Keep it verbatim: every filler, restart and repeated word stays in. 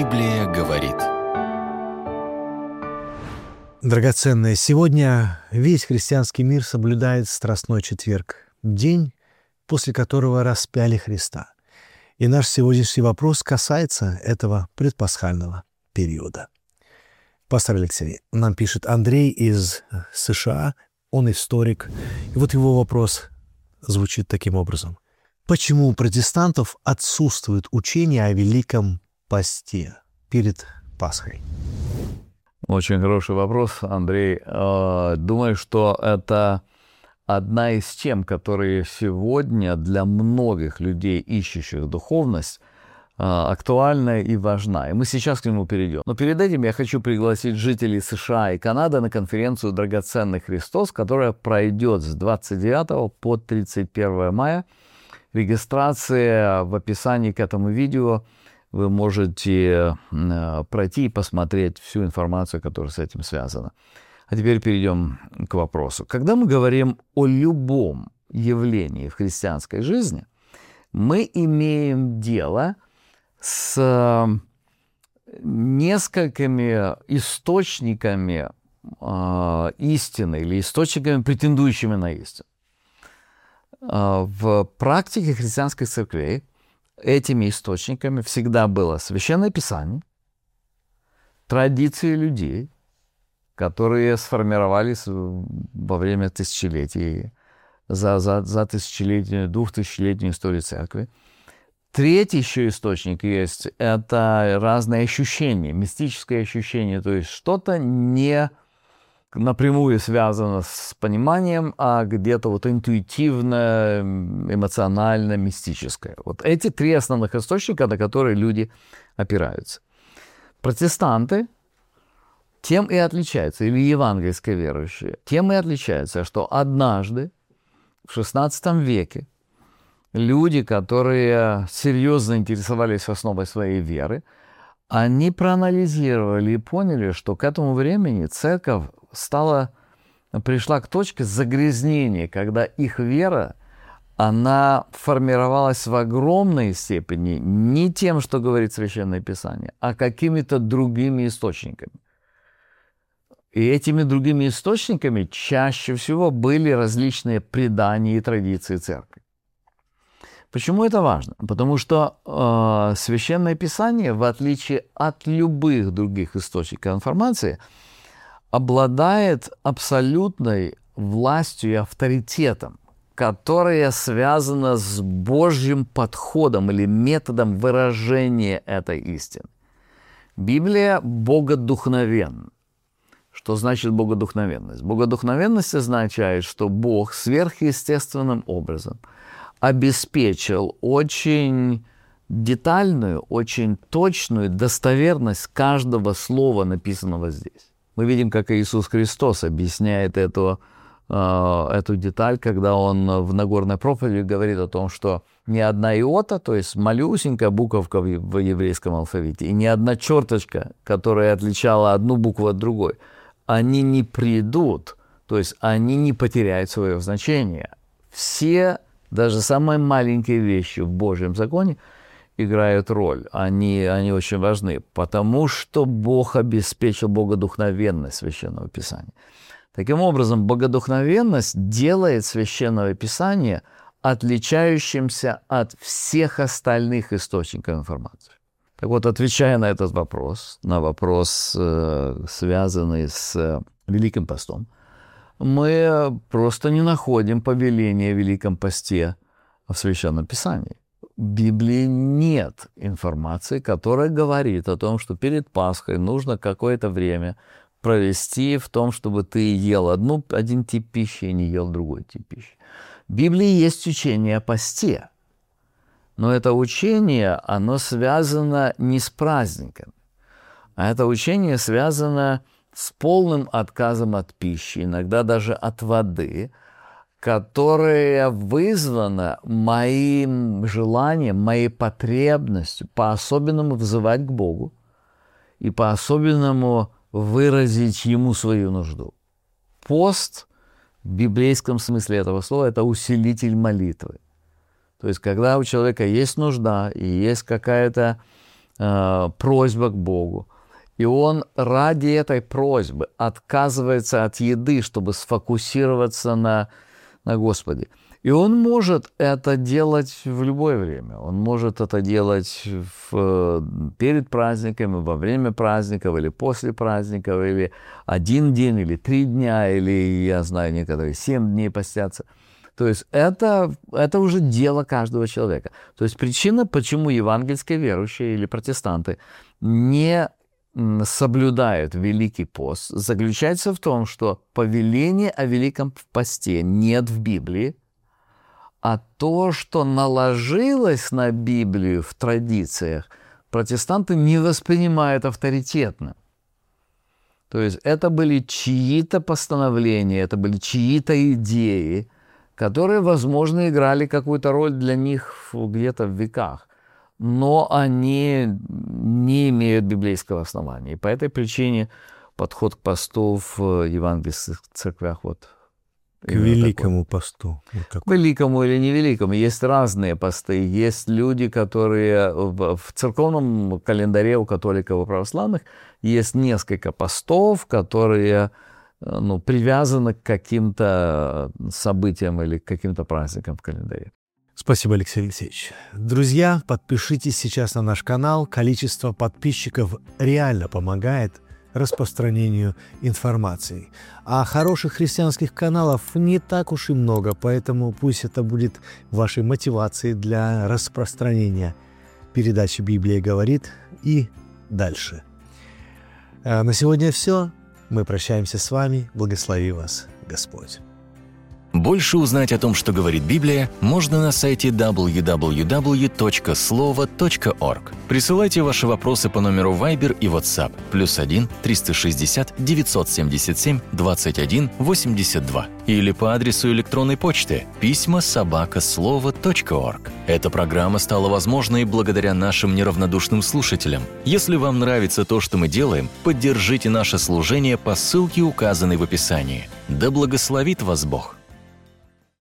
Библия говорит. Драгоценные, сегодня весь христианский мир соблюдает Страстной четверг, день, после которого распяли Христа. И наш сегодняшний вопрос касается этого предпасхального периода. Пастор Алексей, нам пишет Андрей из США, он историк. И вот его вопрос звучит таким образом. Почему у протестантов отсутствует учение о Великом посте перед Пасхой? Очень хороший вопрос, Андрей. Думаю, что это одна из тем, которые сегодня для многих людей, ищущих духовность, актуальна и важна. И мы сейчас к нему перейдем. Но перед этим я хочу пригласить жителей США и Канады на конференцию «Драгоценный Христос», которая пройдет с двадцать девятого по тридцать первое мая. Регистрация в описании к этому видео. Вы можете пройти и посмотреть всю информацию, которая с этим связана. А теперь перейдем к вопросу. Когда мы говорим о любом явлении в христианской жизни, мы имеем дело с несколькими источниками э, истины или источниками, претендующими на истину. Э, в практике христианских церквей этими источниками всегда было Священное Писание, традиции людей, которые сформировались во время тысячелетий, за, за, за тысячелетнюю, двухтысячелетнюю историю церкви. Третий еще источник есть – это разные ощущения, мистическое ощущение, то есть что-то не напрямую связано с пониманием, а где-то вот интуитивно, эмоционально, мистическое. Вот эти три основных источника, на которые люди опираются. Протестанты тем и отличаются, или евангельско верующие, тем и отличаются, что однажды в шестнадцатом веке люди, которые серьезно интересовались основой своей веры, они проанализировали и поняли, что к этому времени церковь стала, пришла к точке загрязнения, когда их вера, она формировалась в огромной степени не тем, что говорит Священное Писание, а какими-то другими источниками. И этими другими источниками чаще всего были различные предания и традиции церкви. Почему это важно? Потому что э, Священное Писание, в отличие от любых других источников информации, обладает абсолютной властью и авторитетом, которая связана с Божьим подходом или методом выражения этой истины. Библия богодухновенна. Что значит богодухновенность? Богодухновенность означает, что Бог сверхъестественным образом обеспечил очень детальную, очень точную достоверность каждого слова, написанного здесь. Мы видим, как Иисус Христос объясняет эту, э, эту деталь, когда Он в Нагорной проповеди говорит о том, что ни одна иота, то есть малюсенькая буковка в, в еврейском алфавите, и ни одна черточка, которая отличала одну букву от другой, они не придут, то есть они не потеряют свое значение. Все, даже самые маленькие вещи в Божьем законе играют роль. Они, они очень важны, потому что Бог обеспечил богодухновенность Священного Писания. Таким образом, богодухновенность делает Священное Писание отличающимся от всех остальных источников информации. Так вот, отвечая на этот вопрос, на вопрос, связанный с Великим постом, мы просто не находим повеления о Великом посте в Священном Писании. В Библии нет информации, которая говорит о том, что перед Пасхой нужно какое-то время провести в том, чтобы ты ел одну, один тип пищи и не ел другой тип пищи. В Библии есть учение о посте, но это учение, оно связано не с праздниками, а это учение связано с полным отказом от пищи, иногда даже от воды, которая вызвана моим желанием, моей потребностью по-особенному взывать к Богу и по-особенному выразить Ему свою нужду. Пост в библейском смысле этого слова – это усилитель молитвы. То есть, когда у человека есть нужда и есть какая-то э, просьба к Богу. И он ради этой просьбы отказывается от еды, чтобы сфокусироваться на, на Господе. И он может это делать в любое время. Он может это делать в, перед праздниками, во время праздников, или после праздников, или один день, или три дня, или, я знаю, некоторые семь дней постятся. То есть это, это уже дело каждого человека. То есть причина, почему евангельские верующие или протестанты не соблюдают Великий пост, заключается в том, что повеления о Великом посте нет в Библии, а то, что наложилось на Библию в традициях, протестанты не воспринимают авторитетно. То есть это были чьи-то постановления, это были чьи-то идеи, которые, возможно, играли какую-то роль для них где-то в веках, но они не имеют библейского основания. И по этой причине подход к посту в евангельских церквях вот к великому такой. Посту. Вот великому или невеликому. Есть разные посты. Есть люди, которые в, в церковном календаре у католиков и православных есть несколько постов, которые ну, привязаны к каким-то событиям или к каким-то праздникам в календаре. Спасибо, Алексей Алексеевич. Друзья, подпишитесь сейчас на наш канал. Количество подписчиков реально помогает распространению информации. А хороших христианских каналов не так уж и много, поэтому пусть это будет вашей мотивацией для распространения передачи «Библия говорит» и дальше. А на сегодня все. Мы прощаемся с вами. Благослови вас Господь. Больше узнать о том, что говорит Библия, можно на сайте дабл ю дабл ю дабл ю точка слово точка орг. Присылайте ваши вопросы по номеру Viber и WhatsApp плюс один триста шестьдесят девятьсот семьдесят семь двадцать один восемьдесят два или по адресу электронной почты письма собака слово точка орг. Эта программа стала возможной благодаря нашим неравнодушным слушателям. Если вам нравится то, что мы делаем, поддержите наше служение по ссылке, указанной в описании. Да благословит вас Бог!